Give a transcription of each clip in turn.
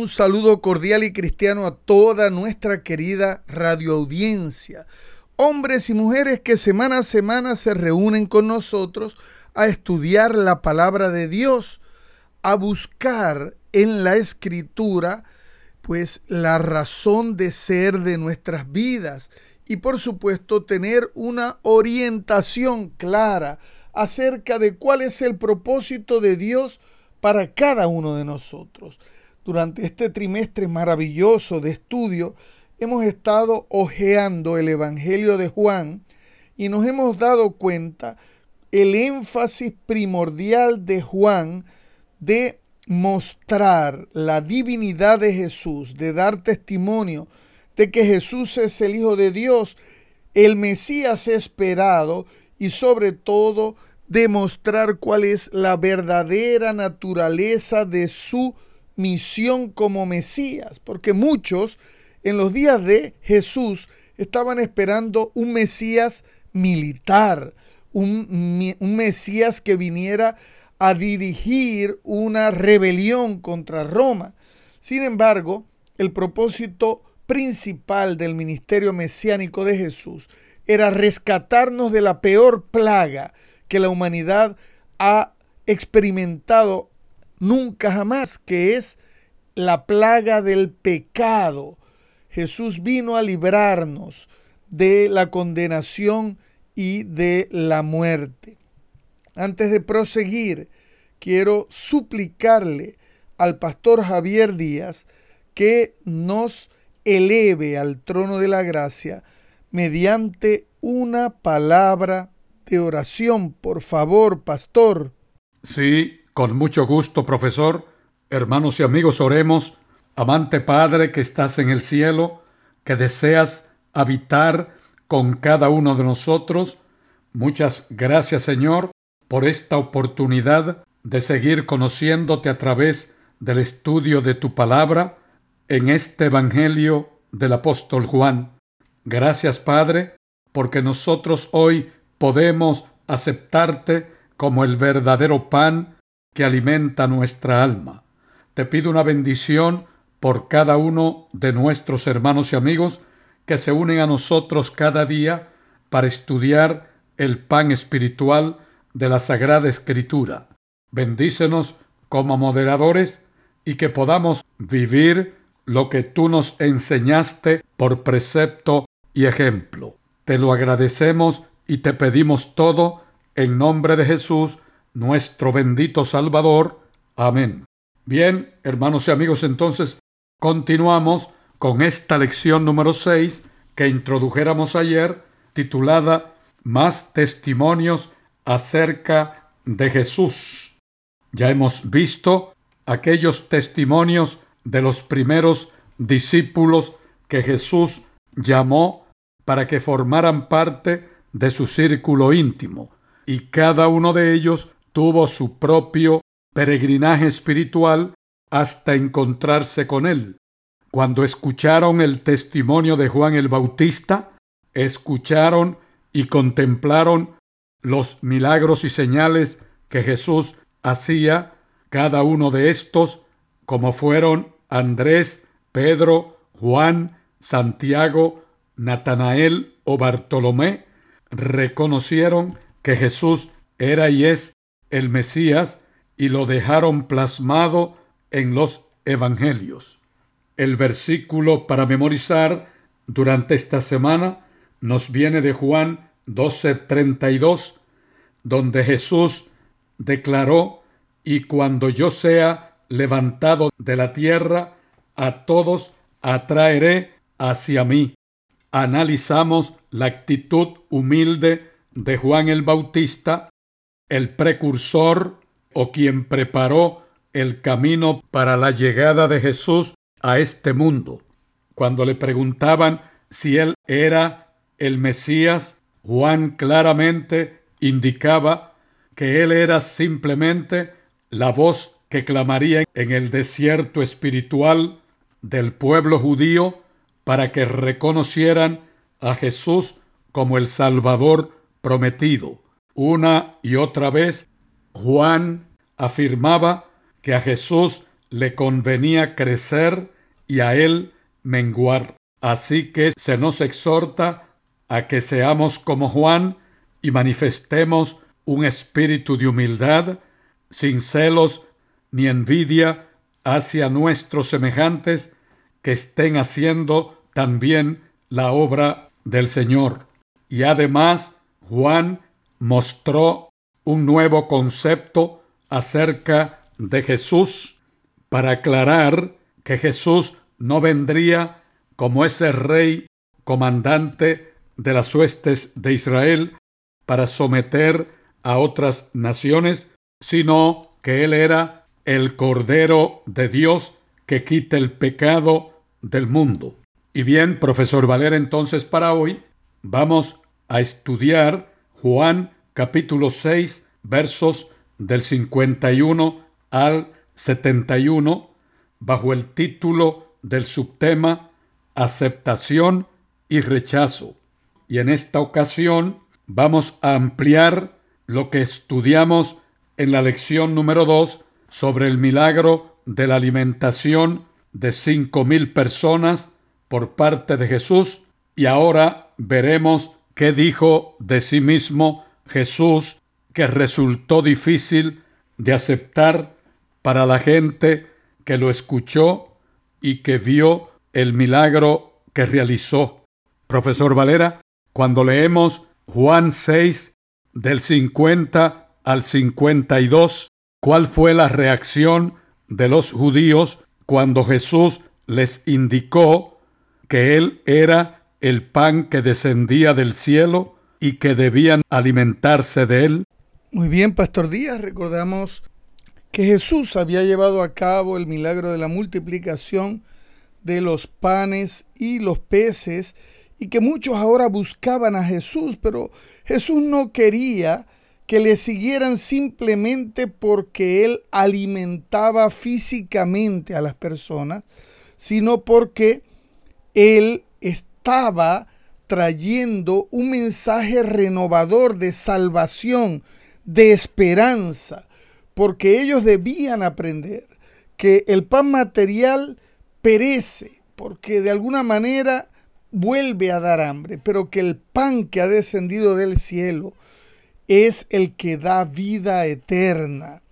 Un saludo cordial y cristiano a toda nuestra querida radioaudiencia. Hombres y mujeres que semana a semana se reúnen con nosotros a estudiar la palabra de Dios, a buscar en la Escritura, pues, la razón de ser de nuestras vidas y, por supuesto, tener una orientación clara acerca de cuál es el propósito de Dios para cada uno de nosotros. Durante este trimestre maravilloso de estudio, hemos estado hojeando el Evangelio de Juan y nos hemos dado cuenta el énfasis primordial de Juan de mostrar la divinidad de Jesús, de dar testimonio de que Jesús es el Hijo de Dios, el Mesías esperado y sobre todo demostrar cuál es la verdadera naturaleza de su misión como Mesías, porque muchos en los días de Jesús estaban esperando un Mesías militar, un Mesías que viniera a dirigir una rebelión contra Roma. Sin embargo, el propósito principal del ministerio mesiánico de Jesús era rescatarnos de la peor plaga que la humanidad ha experimentado nunca jamás, que es la plaga del pecado. Jesús vino a librarnos de la condenación y de la muerte. Antes de proseguir, quiero suplicarle al pastor Javier Díaz que nos eleve al trono de la gracia mediante una palabra de oración. Por favor, pastor. Sí, con mucho gusto, profesor. Hermanos y amigos, oremos. Amante Padre que estás en el cielo, que deseas habitar con cada uno de nosotros, muchas gracias, Señor, por esta oportunidad de seguir conociéndote a través del estudio de tu palabra en este Evangelio del apóstol Juan. Gracias, Padre, porque nosotros hoy podemos aceptarte como el verdadero pan que alimenta nuestra alma. Te pido una bendición por cada uno de nuestros hermanos y amigos que se unen a nosotros cada día para estudiar el pan espiritual de la Sagrada Escritura. Bendícenos como moderadores y que podamos vivir lo que tú nos enseñaste por precepto y ejemplo. Te lo agradecemos y te pedimos todo en nombre de Jesús, nuestro bendito Salvador. Amén. Bien, hermanos y amigos, entonces continuamos con esta lección número 6 que introdujéramos ayer, titulada Más testimonios acerca de Jesús. Ya hemos visto aquellos testimonios de los primeros discípulos que Jesús llamó para que formaran parte de su círculo íntimo, y cada uno de ellos tuvo su propio peregrinaje espiritual hasta encontrarse con él. Cuando escucharon el testimonio de Juan el Bautista, escucharon y contemplaron los milagros y señales que Jesús hacía. Cada uno de estos, como fueron Andrés, Pedro, Juan, Santiago, Natanael o Bartolomé, reconocieron que Jesús era y es el Mesías y lo dejaron plasmado en los evangelios. El versículo para memorizar durante esta semana nos viene de Juan 12:32, donde Jesús declaró: y cuando yo sea levantado de la tierra, a todos atraeré hacia mí. Analizamos la actitud humilde de Juan el Bautista, el precursor o quien preparó el camino para la llegada de Jesús a este mundo. Cuando le preguntaban si él era el Mesías, Juan claramente indicaba que él era simplemente la voz que clamaría en el desierto espiritual del pueblo judío para que reconocieran a Jesús como el Salvador prometido. Una y otra vez, Juan afirmaba que a Jesús le convenía crecer y a él menguar. Así que se nos exhorta a que seamos como Juan y manifestemos un espíritu de humildad, sin celos ni envidia hacia nuestros semejantes que estén haciendo también la obra del Señor. Y además, Juan mostró un nuevo concepto acerca de Jesús para aclarar que Jesús no vendría como ese rey comandante de las huestes de Israel para someter a otras naciones, sino que Él era el Cordero de Dios que quita el pecado del mundo. Y bien, profesor Valera, entonces para hoy vamos a estudiar Juan capítulo 6, versos del 51 al 71, bajo el título del subtema Aceptación y rechazo. Y en esta ocasión vamos a ampliar lo que estudiamos en la lección número 2 sobre el milagro de la alimentación de 5,000 personas por parte de Jesús. Y ahora veremos qué dijo de sí mismo Jesús, que resultó difícil de aceptar para la gente que lo escuchó y que vio el milagro que realizó. Profesor Valera, cuando leemos Juan 6, del 50 al 52, ¿cuál fue la reacción de los judíos cuando Jesús les indicó que Él era el pan que descendía del cielo y que debían alimentarse de Él? Muy bien, Pastor Díaz, recordamos que Jesús había llevado a cabo el milagro de la multiplicación de los panes y los peces, y que muchos ahora buscaban a Jesús, pero Jesús no quería que le siguieran simplemente porque Él alimentaba físicamente a las personas, sino porque Él estaba trayendo un mensaje renovador de salvación, de esperanza, porque ellos debían aprender que el pan material perece, porque de alguna manera vuelve a dar hambre, pero que el pan que ha descendido del cielo es el que da vida eterna.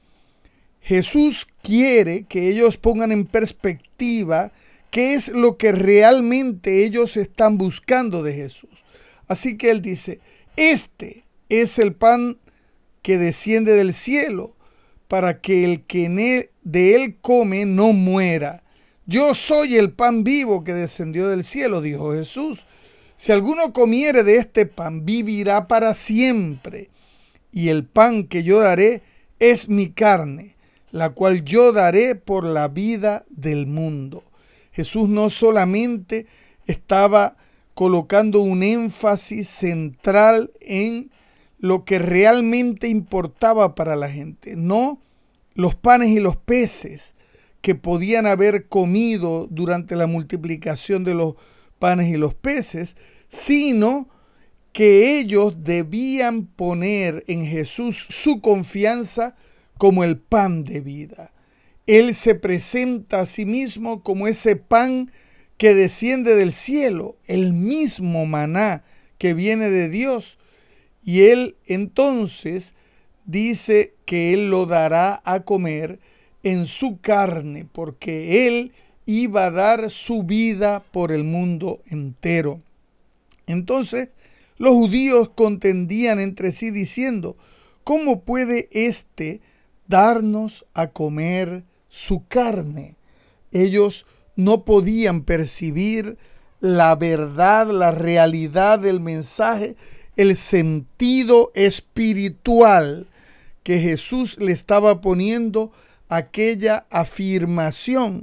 Jesús quiere que ellos pongan en perspectiva qué es lo que realmente ellos están buscando de Jesús. Así que Él dice, este es el pan que desciende del cielo, para que el que de él come no muera. Yo soy el pan vivo que descendió del cielo, dijo Jesús. Si alguno comiere de este pan, vivirá para siempre. Y el pan que yo daré es mi carne, la cual yo daré por la vida del mundo. Jesús no solamente estaba colocando un énfasis central en lo que realmente importaba para la gente, no los panes y los peces que podían haber comido durante la multiplicación de los panes y los peces, sino que ellos debían poner en Jesús su confianza como el pan de vida. Él se presenta a sí mismo como ese pan que desciende del cielo, el mismo maná que viene de Dios. Y Él entonces dice que Él lo dará a comer en su carne, porque Él iba a dar su vida por el mundo entero. Entonces los judíos contendían entre sí diciendo, ¿cómo puede éste darnos a comer su carne? Ellos no podían percibir la verdad, la realidad del mensaje, el sentido espiritual que Jesús le estaba poniendo a aquella afirmación.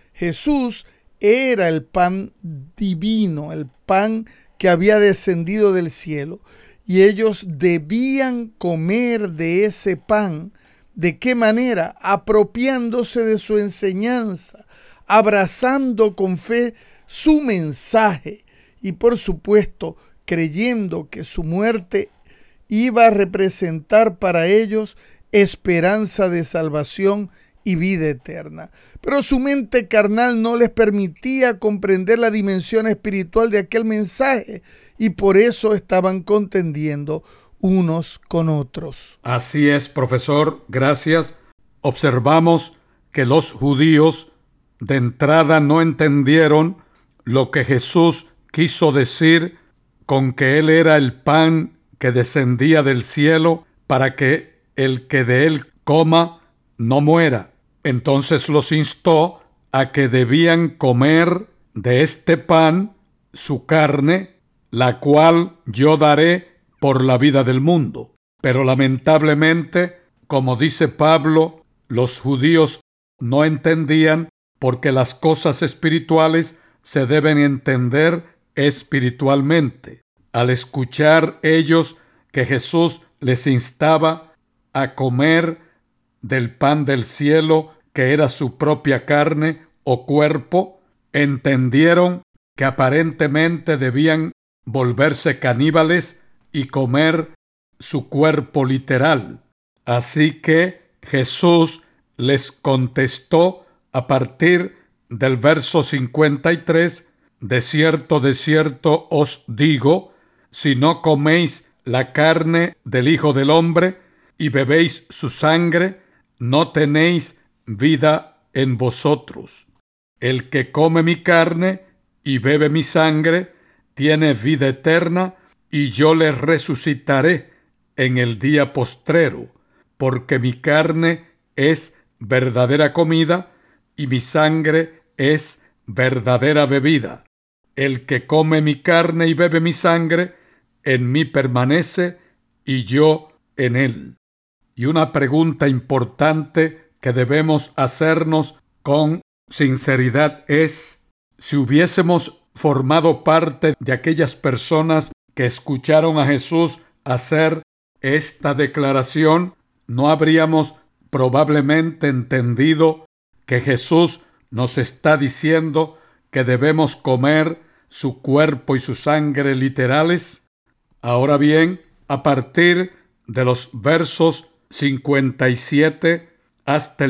Jesús era el pan divino, el pan que había descendido del cielo, y ellos debían comer de ese pan. ¿De qué manera? Apropiándose de su enseñanza, abrazando con fe su mensaje y, por supuesto, creyendo que su muerte iba a representar para ellos esperanza de salvación y vida eterna. Pero su mente carnal no les permitía comprender la dimensión espiritual de aquel mensaje y por eso estaban contendiendo unos con otros. Así es, profesor, gracias. Observamos que los judíos de entrada no entendieron lo que Jesús quiso decir con que Él era el pan que descendía del cielo para que el que de Él coma no muera. Entonces los instó a que debían comer de este pan su carne, la cual yo daré por la vida del mundo. Pero lamentablemente, como dice Pablo, los judíos no entendían porque las cosas espirituales se deben entender espiritualmente. Al escuchar ellos que Jesús les instaba a comer del pan del cielo, que era su propia carne o cuerpo, entendieron que aparentemente debían volverse caníbales y comer su cuerpo literal. Así que Jesús les contestó a partir del verso 53, de cierto os digo, si no coméis la carne del Hijo del Hombre y bebéis su sangre, no tenéis vida en vosotros. El que come mi carne y bebe mi sangre, tiene vida eterna, y yo le resucitaré en el día postrero, porque mi carne es verdadera comida y mi sangre es verdadera bebida. El que come mi carne y bebe mi sangre, en mí permanece y yo en él. Y una pregunta importante que debemos hacernos con sinceridad es: si hubiésemos formado parte de aquellas personas que escucharon a Jesús hacer esta declaración, ¿no habríamos probablemente entendido que Jesús nos está diciendo que debemos comer su cuerpo y su sangre literales? Ahora bien, a partir de los versos 57 hasta el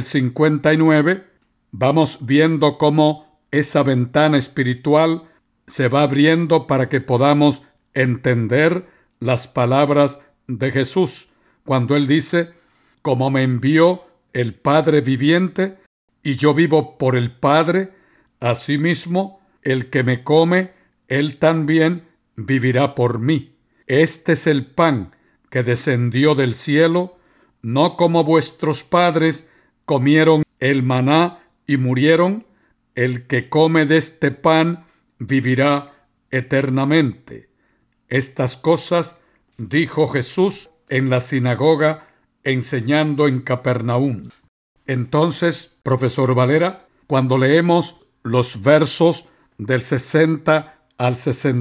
59, vamos viendo cómo esa ventana espiritual se va abriendo para que podamos entender las palabras de Jesús, cuando Él dice: como me envió el Padre viviente, y yo vivo por el Padre, asimismo, el que me come, Él también vivirá por mí. Este es el pan que descendió del cielo, no como vuestros padres comieron el maná y murieron. El que come de este pan vivirá eternamente. Estas cosas dijo Jesús en la sinagoga, enseñando en Capernaum. Entonces, profesor Valera, cuando leemos los versos del 60 al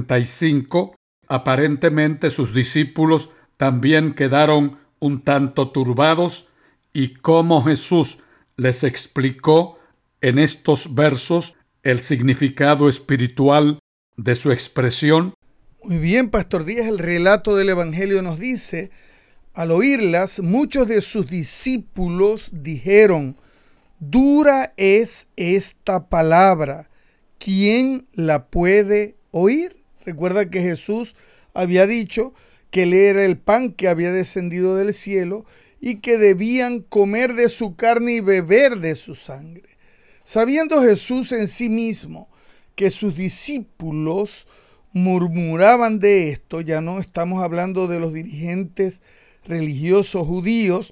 65, aparentemente sus discípulos también quedaron un tanto turbados, y cómo Jesús les explicó en estos versos el significado espiritual de su expresión. Muy bien, Pastor Díaz, el relato del Evangelio nos dice: al oírlas, muchos de sus discípulos dijeron: dura es esta palabra, ¿quién la puede oír? Recuerda que Jesús había dicho que Él era el pan que había descendido del cielo y que debían comer de su carne y beber de su sangre. Sabiendo Jesús en sí mismo que sus discípulos murmuraban de esto, ya no estamos hablando de los dirigentes religiosos judíos,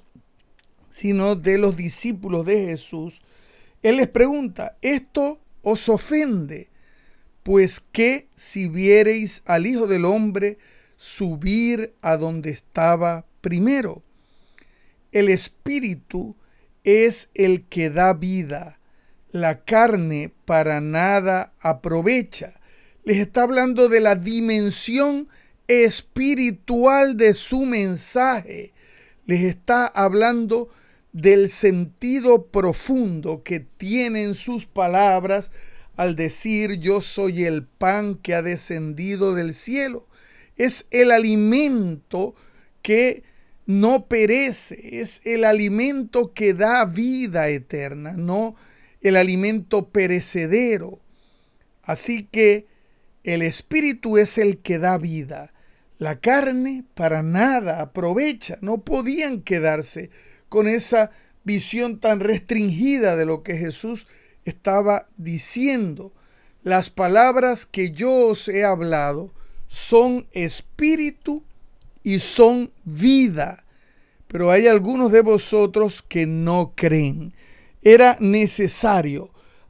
sino de los discípulos de Jesús, Él les pregunta: ¿esto os ofende? Pues qué si viereis al Hijo del Hombre subir a donde estaba primero. El Espíritu es el que da vida, la carne para nada aprovecha. Les está hablando de la dimensión espiritual de su mensaje. Les está hablando del sentido profundo que tienen sus palabras al decir: yo soy el pan que ha descendido del cielo. Es el alimento que no perece, es el alimento que da vida eterna, no el alimento perecedero. Así que el Espíritu es el que da vida. La carne para nada aprovecha. No podían quedarse con esa visión tan restringida de lo que Jesús estaba diciendo. Las palabras que yo os he hablado son espíritu y son vida. Pero hay algunos de vosotros que no creen. Era necesario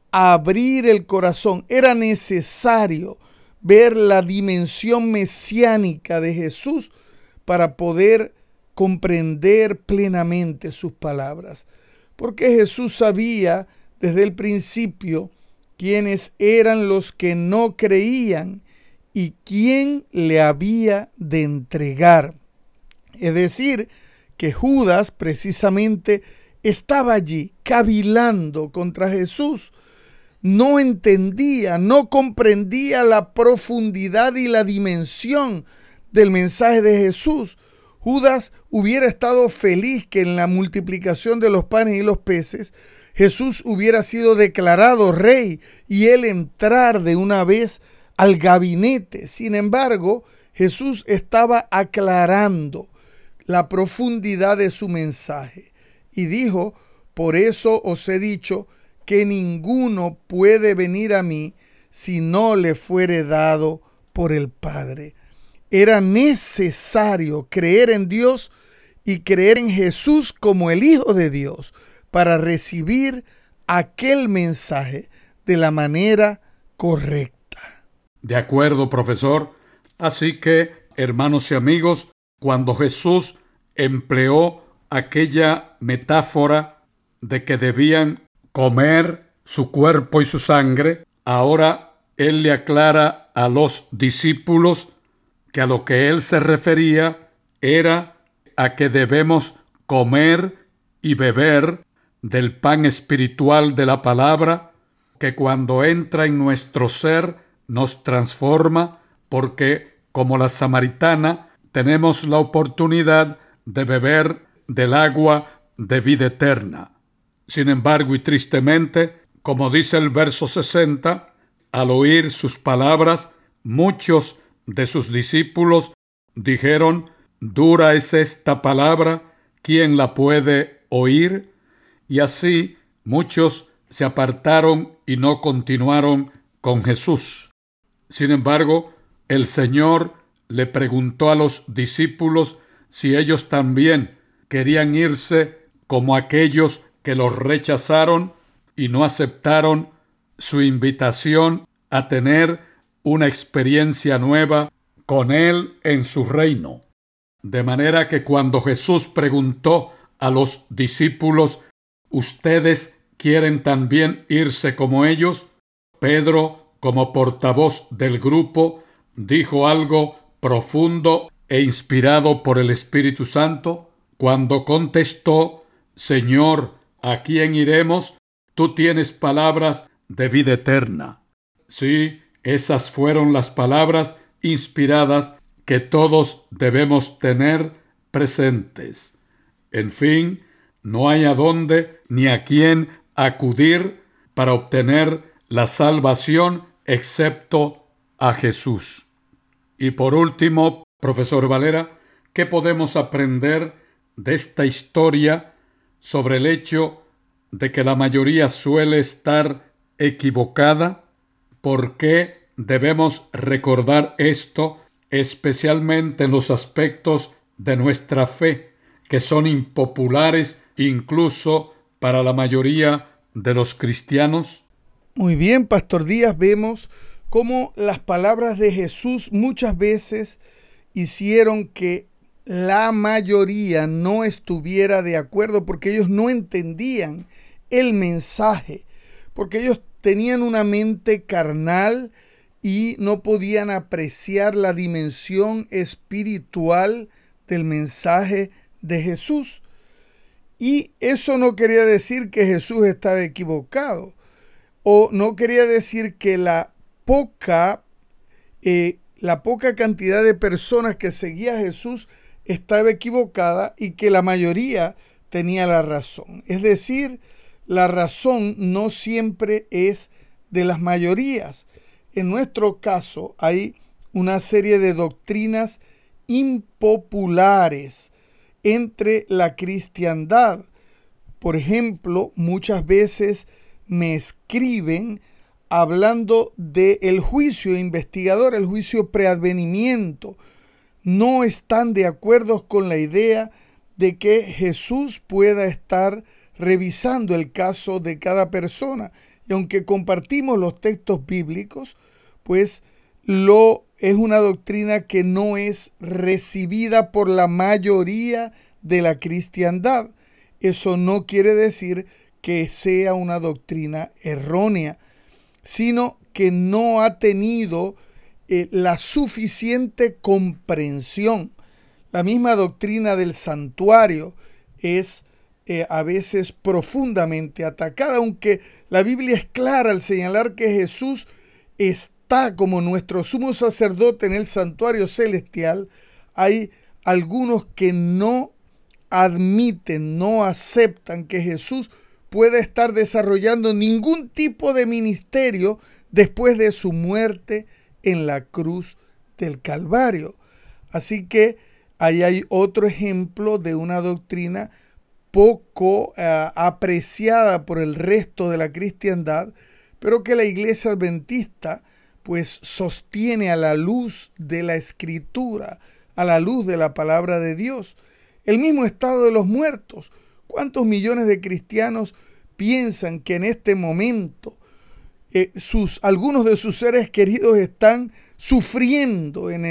abrir el corazón. Era necesario ver la dimensión mesiánica de Jesús para poder comprender plenamente sus palabras. Porque Jesús sabía desde el principio quiénes eran los que no creían y quién le había de entregar. Es decir, que Judas precisamente estaba allí cavilando contra Jesús. No entendía, no comprendía la profundidad y la dimensión del mensaje de Jesús. Judas hubiera estado feliz que en la multiplicación de los panes y los peces Jesús hubiera sido declarado rey y él entrar de una vez al gabinete. Sin embargo, Jesús estaba aclarando la profundidad de su mensaje y dijo: por eso os he dicho que ninguno puede venir a mí si no le fuere dado por el Padre. Era necesario creer en Dios y creer en Jesús como el Hijo de Dios para recibir aquel mensaje de la manera correcta. De acuerdo, profesor. Así que, hermanos y amigos, cuando Jesús empleó aquella metáfora de que debían comer su cuerpo y su sangre, ahora él le aclara a los discípulos que a lo que él se refería era a que debemos comer y beber del pan espiritual de la palabra, que cuando entra en nuestro ser nos transforma, porque como la samaritana tenemos la oportunidad de beber del agua de vida eterna. Sin embargo, y tristemente, como dice el verso 60, al oír sus palabras, muchos de sus discípulos dijeron: dura es esta palabra, ¿quién la puede oír? Y así muchos se apartaron y no continuaron con Jesús. Sin embargo, el Señor le preguntó a los discípulos si ellos también querían irse como aquellos que los rechazaron y no aceptaron su invitación a tener una experiencia nueva con Él en su reino. De manera que cuando Jesús preguntó a los discípulos: ¿ustedes quieren también irse como ellos?, Pedro, como portavoz del grupo, dijo algo profundo e inspirado por el Espíritu Santo cuando contestó: Señor, ¿a quién iremos? Tú tienes palabras de vida eterna. Sí, esas fueron las palabras inspiradas que todos debemos tener presentes. En fin, no hay a dónde ni a quién acudir para obtener la salvación excepto a Jesús. Y por último, profesor Valera, ¿qué podemos aprender de esta historia sobre el hecho de que la mayoría suele estar equivocada? ¿Por qué debemos recordar esto, especialmente en los aspectos de nuestra fe, que son impopulares incluso para la mayoría de los cristianos? Muy bien, Pastor Díaz, vemos cómo las palabras de Jesús muchas veces hicieron que la mayoría no estuviera de acuerdo, porque ellos no entendían el mensaje, porque ellos tenían una mente carnal y no podían apreciar la dimensión espiritual del mensaje de Jesús. Y eso no quería decir que Jesús estaba equivocado, o no quería decir que la poca cantidad de personas que seguía a Jesús estaba equivocada y que la mayoría tenía la razón. Es decir, la razón no siempre es de las mayorías. En nuestro caso hay una serie de doctrinas impopulares entre la cristiandad. Por ejemplo, muchas veces me escriben hablando del juicio investigador, el juicio preadvenimiento. No están de acuerdo con la idea de que Jesús pueda estar revisando el caso de cada persona. Y aunque compartimos los textos bíblicos, pues es una doctrina que no es recibida por la mayoría de la cristiandad. Eso no quiere decir que sea una doctrina errónea, sino que no ha tenido la suficiente comprensión. La misma doctrina del santuario es a veces profundamente atacada, aunque la Biblia es clara al señalar que Jesús está como nuestro sumo sacerdote en el santuario celestial. Hay algunos que no admiten, no aceptan que Jesús pueda estar desarrollando ningún tipo de ministerio después de su muerte en la cruz del Calvario. Así que ahí hay otro ejemplo de una doctrina poco apreciada por el resto de la cristiandad, pero que la Iglesia Adventista pues sostiene a la luz de la Escritura, a la luz de la palabra de Dios. El mismo estado de los muertos. ¿Cuántos millones de cristianos piensan que en este momento algunos de sus seres queridos están sufriendo en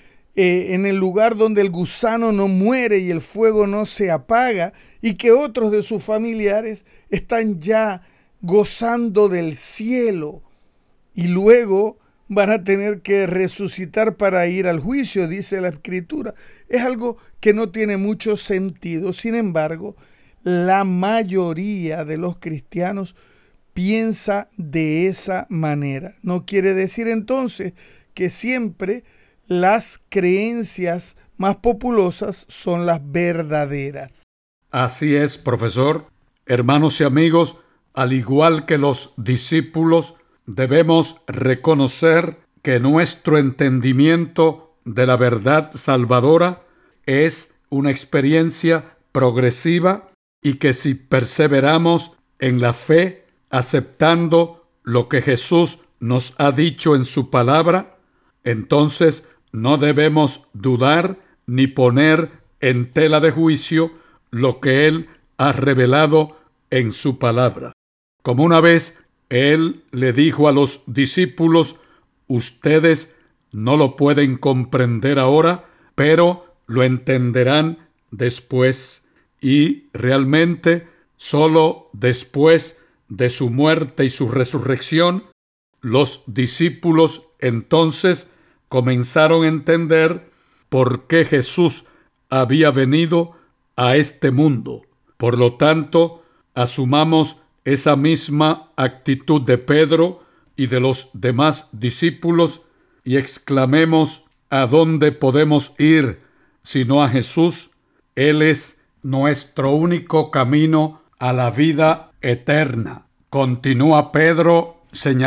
el lugar donde el gusano no muere y el fuego no se apaga, y que otros de sus familiares están ya gozando del cielo y luego van a tener que resucitar para ir al juicio, dice la Escritura? Es algo que no tiene mucho sentido. Sin embargo, la mayoría de los cristianos piensa de esa manera. No quiere decir entonces que siempre las creencias más populosas son las verdaderas. Así es, profesor. Hermanos y amigos, al igual que los discípulos, debemos reconocer que nuestro entendimiento de la verdad salvadora es una experiencia progresiva y que si perseveramos en la fe, aceptando lo que Jesús nos ha dicho en su palabra, entonces no debemos dudar ni poner en tela de juicio lo que Él ha revelado en su palabra. Como una vez Él le dijo a los discípulos: ustedes no lo pueden comprender ahora, pero lo entenderán después. Y realmente solo después de su muerte y su resurrección, los discípulos entonces comenzaron a entender por qué Jesús había venido a este mundo. Por lo tanto, asumamos esa misma actitud de Pedro y de los demás discípulos y exclamemos: ¿a dónde podemos ir sino a Jesús? Él es nuestro único camino a la vida eterna. Continúa Pedro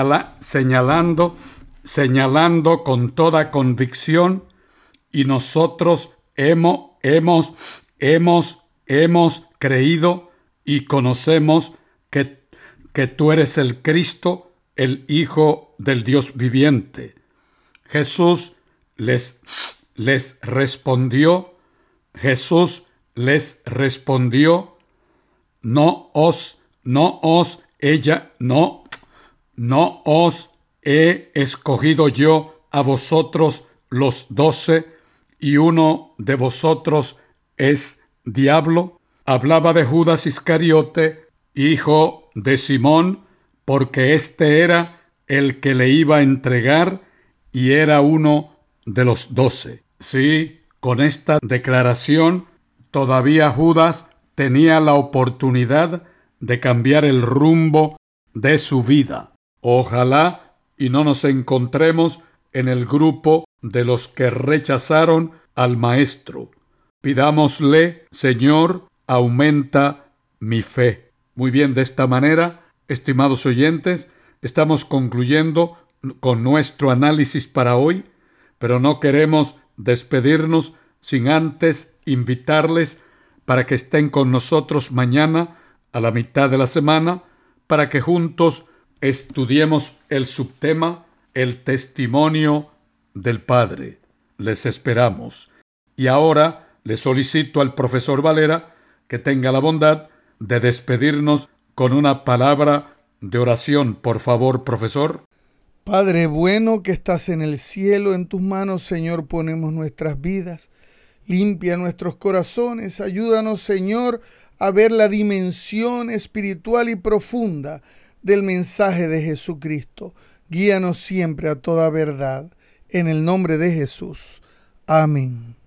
señalando con toda convicción, y nosotros hemos creído y conocemos que tú eres el Cristo, el Hijo del Dios viviente. Jesús les respondió, no os he escogido yo a vosotros los 12, y uno de vosotros es diablo. Hablaba de Judas Iscariote, hijo de Simón, porque este era el que le iba a entregar y era uno de los 12. Sí, con esta declaración todavía Judas tenía la oportunidad de cambiar el rumbo de su vida. Ojalá y no nos encontremos en el grupo de los que rechazaron al Maestro. Pidámosle, Señor, aumenta mi fe. Muy bien, de esta manera, estimados oyentes, estamos concluyendo con nuestro análisis para hoy, pero no queremos despedirnos sin antes invitarles para que estén con nosotros mañana a la mitad de la semana, para que juntos estudiemos el subtema, el testimonio del Padre. Les esperamos. Y ahora le solicito al profesor Valera que tenga la bondad de despedirnos con una palabra de oración. Por favor, profesor. Padre bueno que estás en el cielo, en tus manos, Señor, ponemos nuestras vidas. Limpia nuestros corazones. Ayúdanos, Señor, a ver la dimensión espiritual y profunda del mensaje de Jesucristo. Guíanos siempre a toda verdad. En el nombre de Jesús. Amén.